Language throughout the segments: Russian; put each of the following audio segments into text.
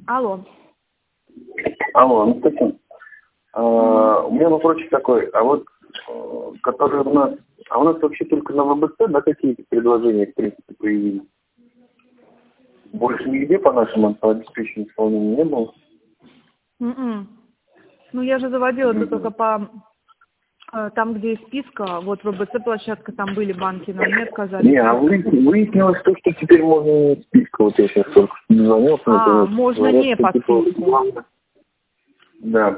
Алло. Алло, Анастасия. У меня вопросик такой, который у нас вообще только на ВБЦ, да, какие-то предложения, в принципе, появились? Больше нигде по нашему обеспечению исполнения не было? Ну, я же заводила это только по там, где из списка, вот ВБЦ площадка, там были банки, но они отказались. Не, выяснилось то, что теперь можно не из списка, вот я сейчас только что звонил. Можно не по списку. Да.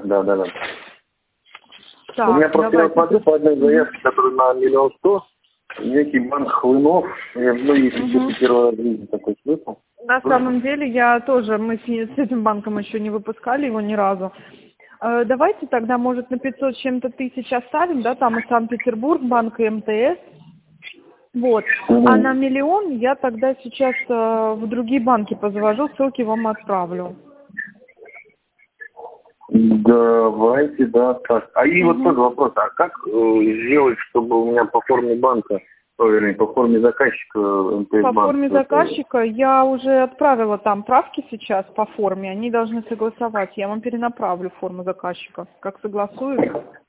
Так, у меня просто я смотрю по одной заявке, которая на 1 100 000, некий банк Хлынов, если первый раз в жизни такой смысл. На самом деле мы с этим банком еще не выпускали его ни разу. Давайте тогда, может, на 500 с чем-то тысяч оставим, да, там и Санкт-Петербург, банк и МТС. Вот. А на 1 000 000 я тогда сейчас в другие банки позавожу, ссылки вам отправлю. Давайте, да, так. Вот тоже вопрос, а как сделать, чтобы у меня по форме банка, по форме заказчика МТС банк? По форме заказчика я уже отправила там правки сейчас по форме, они должны согласовать. Я вам перенаправлю форму заказчика. Как согласуют?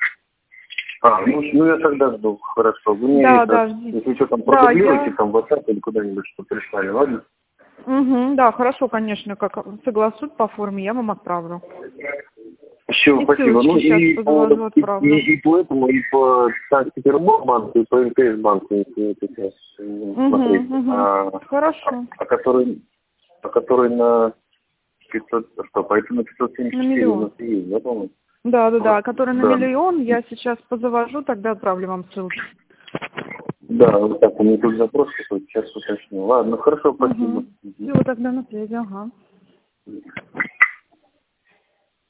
Я тогда жду, хорошо. Вы мне ждите. если что, там продублируйте, там в WhatsApp или куда-нибудь, что прислали, ладно? Да, хорошо, конечно, как согласуют по форме, я вам отправлю. Все, спасибо. И по этому, и по Санкт-Петербург банку, и по МТС банку, если это сейчас смотреть. Хорошо. Который на 500, поэтому на 574 на 1 000 000. есть, да, по-моему? Да, который на 1 000 000, я сейчас позавожу, тогда отправлю вам ссылки. Да, вот так, у меня тут запрос какой-то, сейчас уточню. Ладно, хорошо, спасибо. Все, тогда на связи, ага.